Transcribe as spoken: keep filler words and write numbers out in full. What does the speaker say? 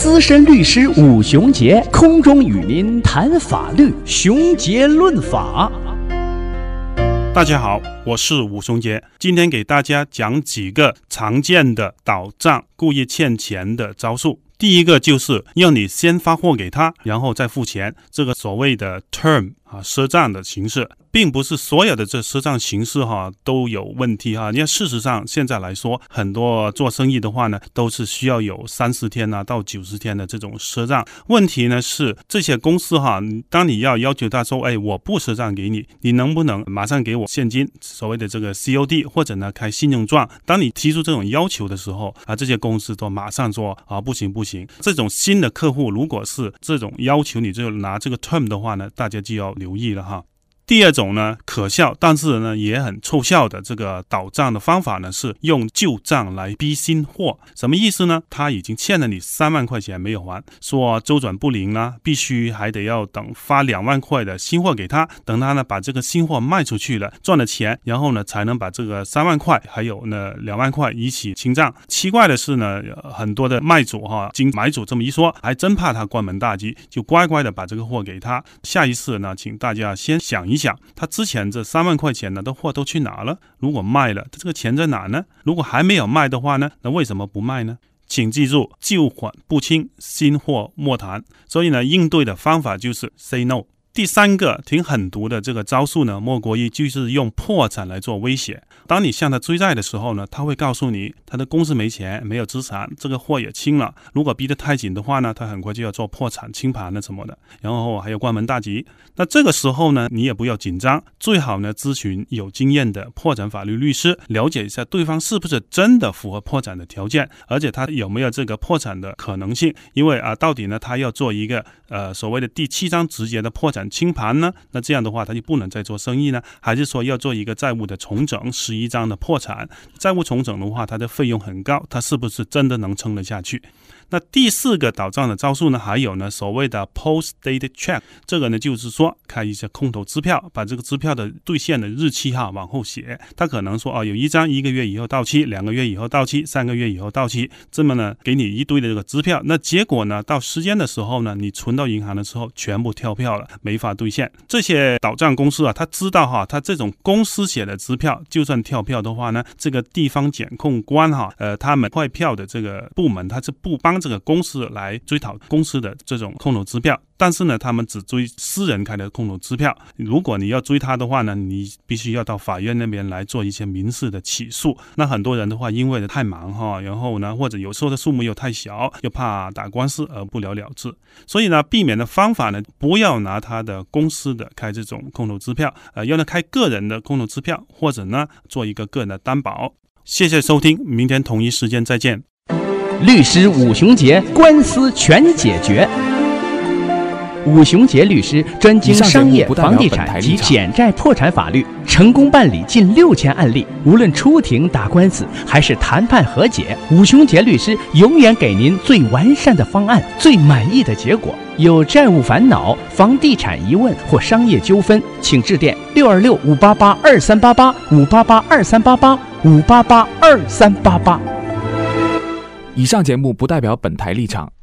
资深律师武雄杰空中与您谈法律，雄杰论法。 大家好，我是武雄杰，今天给大家讲几个常见的倒账故意欠钱的招数。第一个就是要你先发货给他，然后再付钱，这个所谓的 term 啊赊账的形式，并不是所有的这赊账形式哈都有问题哈。因为事实上现在来说，很多做生意的话呢，都是需要有三十天啊到九十天的这种赊账。问题呢是这些公司哈，当你要要求他说，哎，我不赊账给你，你能不能马上给我现金？所谓的这个 C O D 或者呢开信用状。当你提出这种要求的时候啊，这些公司都马上说啊不行不行。这种新的客户如果是这种要求你就拿这个 term 的话呢，大家就要留意了哈。第二种呢，可笑但是呢也很凑效的这个倒账的方法呢，是用旧账来逼新货。什么意思呢？他已经欠了你三万块钱没有还，说周转不灵啦，必须还得要等发两万块的新货给他，等他呢把这个新货卖出去了，赚了钱，然后呢才能把这个三万块还有呢两万块一起清账。奇怪的是呢，很多的卖主哈，经买主这么一说，还真怕他关门大吉，就乖乖的把这个货给他。下一次呢，请大家先想一想，他之前这三万块钱呢的货都去哪了？如果卖了，这个钱在哪呢？如果还没有卖的话呢，那为什么不卖呢？请记住，旧款不清，新货莫谈。所以呢，应对的方法就是 say no。第三个挺狠毒的这个招数呢，莫过于就是用破产来做威胁。当你向他追债的时候呢，他会告诉你他的公司没钱，没有资产，这个货也清了，如果逼得太紧的话呢，他很快就要做破产清盘了什么的，然后还有关门大吉。那这个时候呢，你也不要紧张，最好呢咨询有经验的破产法律律师，了解一下对方是不是真的符合破产的条件，而且他有没有这个破产的可能性。因为啊，到底呢他要做一个呃所谓的第七章直接的破产清盘呢，那这样的话他就不能再做生意呢？还是说要做一个债务的重整，十一章的破产？债务重整的话，它的费用很高，它是不是真的能撑得下去？那第四个倒账的招数呢，还有呢所谓的 post-dated check， 这个呢就是说开一些空头支票，把这个支票的兑现的日期哈往后写。他可能说哦，有一张一个月以后到期，两个月以后到期，三个月以后到期，这么呢给你一堆的这个支票。那结果呢，到时间的时候呢，你存到银行的时候全部跳票了，没法兑现。这些倒账公司啊，他知道哈，他这种公司写的支票，就算跳票的话呢，这个地方检控官哈，呃，他们坏票的这个部门，他是不帮这个公司来追讨公司的这种空头支票，但是呢，他们只追私人开的空头支票。如果你要追他的话呢，你必须要到法院那边来做一些民事的起诉。那很多人的话，因为太忙哈，然后呢，或者有时候的数目又太小，又怕打官司而不了了之。所以呢，避免的方法呢，不要拿他的公司的开这种空头支票，呃，要呢开个人的空头支票，或者呢做一个个人的担保。谢谢收听，明天同一时间再见。 律师武雄杰，官司全解决。武雄杰律师专精商业、房地产及减债破产法律，成功办理近六千案例。无论出庭打官司还是谈判和解，武雄杰律师永远给您最完善的方案，最满意的结果。有债务烦恼、房地产疑问或商业纠纷，请致电六二六五八八二三八八五八八二三八八五八八二三八八。 以上节目不代表本台立场，